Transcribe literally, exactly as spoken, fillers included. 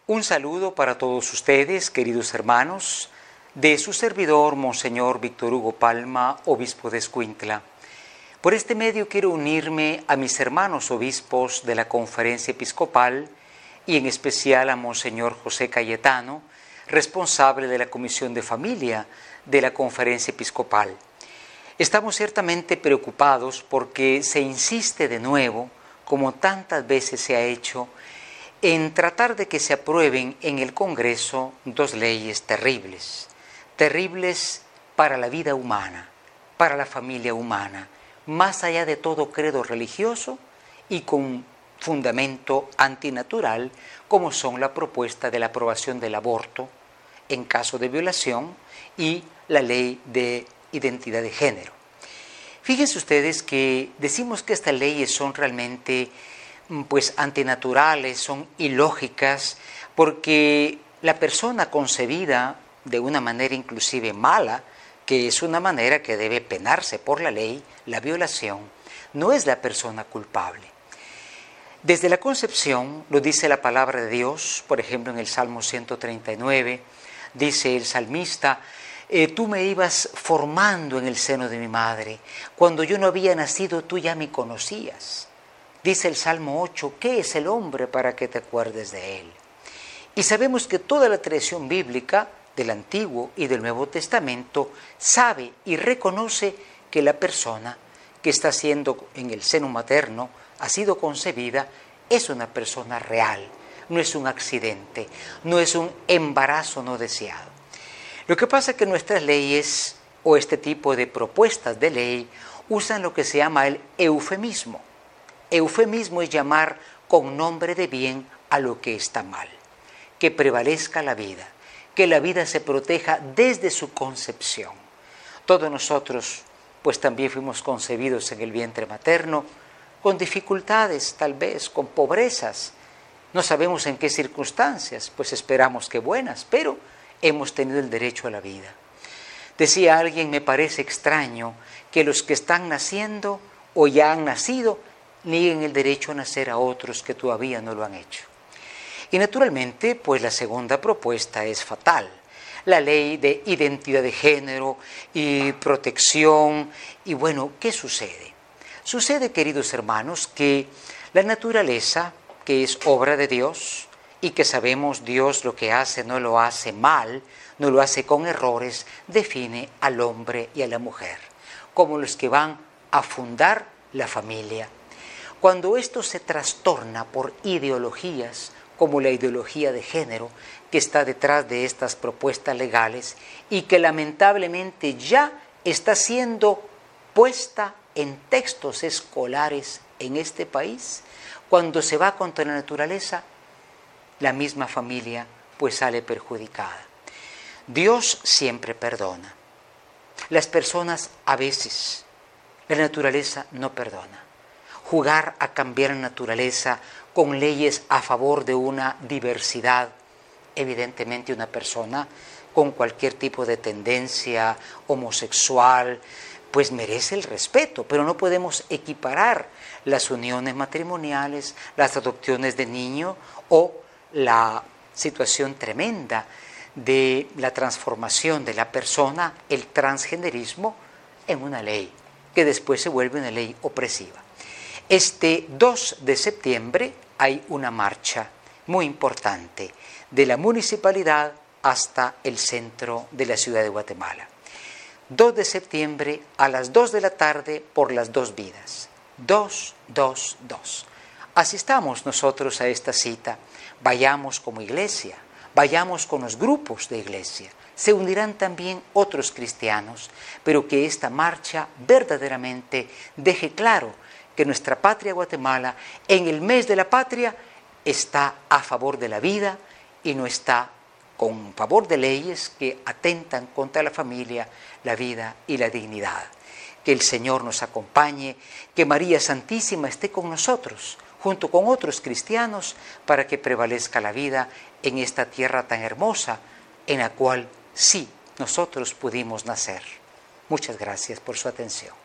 Un saludo para todos ustedes, queridos hermanos, de su servidor, Monseñor Víctor Hugo Palma, obispo de Escuintla. Por este medio quiero unirme a mis hermanos obispos de la Conferencia Episcopal y en especial a Monseñor José Cayetano, responsable de la Comisión de Familia de la Conferencia Episcopal. Estamos ciertamente preocupados porque se insiste de nuevo, como tantas veces se ha hecho, en tratar de que se aprueben en el Congreso dos leyes terribles, terribles para la vida humana, para la familia humana, más allá de todo credo religioso y con fundamento antinatural, como son la propuesta de la aprobación del aborto en caso de violación y la ley de identidad de género. Fíjense ustedes que decimos que estas leyes son realmente pues antinaturales, son ilógicas, porque la persona concebida de una manera inclusive mala, que es una manera que debe penarse por la ley, la violación, no es la persona culpable. Desde la concepción, lo dice la palabra de Dios, por ejemplo en el Salmo ciento treinta y nueve, dice el salmista, eh, tú me ibas formando en el seno de mi madre, cuando yo no había nacido tú ya me conocías. Dice el Salmo ocho, ¿qué es el hombre para que te acuerdes de él? Y sabemos que toda la tradición bíblica del Antiguo y del Nuevo Testamento sabe y reconoce que la persona que está siendo en el seno materno, ha sido concebida, es una persona real, no es un accidente, no es un embarazo no deseado. Lo que pasa es que nuestras leyes o este tipo de propuestas de ley usan lo que se llama el eufemismo. Eufemismo es llamar con nombre de bien a lo que está mal, que prevalezca la vida, que la vida se proteja desde su concepción. Todos nosotros, pues también fuimos concebidos en el vientre materno, con dificultades tal vez, con pobrezas. No sabemos en qué circunstancias, pues esperamos que buenas, pero hemos tenido el derecho a la vida. Decía alguien, me parece extraño que los que están naciendo o ya han nacido nieguen el derecho a nacer a otros que todavía no lo han hecho. Y naturalmente, pues la segunda propuesta es fatal. La ley de identidad de género y protección. Y bueno, ¿qué sucede? Sucede, queridos hermanos, que la naturaleza, que es obra de Dios, y que sabemos Dios lo que hace no lo hace mal, no lo hace con errores, define al hombre y a la mujer como los que van a fundar la familia. Cuando esto se trastorna por ideologías, como la ideología de género que está detrás de estas propuestas legales y que lamentablemente ya está siendo puesta en textos escolares en este país, cuando se va contra la naturaleza, la misma familia pues sale perjudicada. Dios siempre perdona. Las personas a veces, la naturaleza no perdona. Jugar a cambiar la naturaleza con leyes a favor de una diversidad, evidentemente una persona con cualquier tipo de tendencia homosexual, pues merece el respeto, pero no podemos equiparar las uniones matrimoniales, las adopciones de niños o la situación tremenda de la transformación de la persona, el transgenerismo, en una ley que después se vuelve una ley opresiva. Este dos de septiembre hay una marcha muy importante de la municipalidad hasta el centro de la ciudad de Guatemala. dos de septiembre a las dos de la tarde por las dos vidas. dos, dos, dos. Asistamos nosotros a esta cita, vayamos como iglesia, vayamos con los grupos de iglesia. Se unirán también otros cristianos, pero que esta marcha verdaderamente deje claro que nuestra patria Guatemala, en el mes de la patria, está a favor de la vida y no está con favor de leyes que atentan contra la familia, la vida y la dignidad. Que el Señor nos acompañe, que María Santísima esté con nosotros, junto con otros cristianos, para que prevalezca la vida en esta tierra tan hermosa, en la cual sí nosotros pudimos nacer. Muchas gracias por su atención.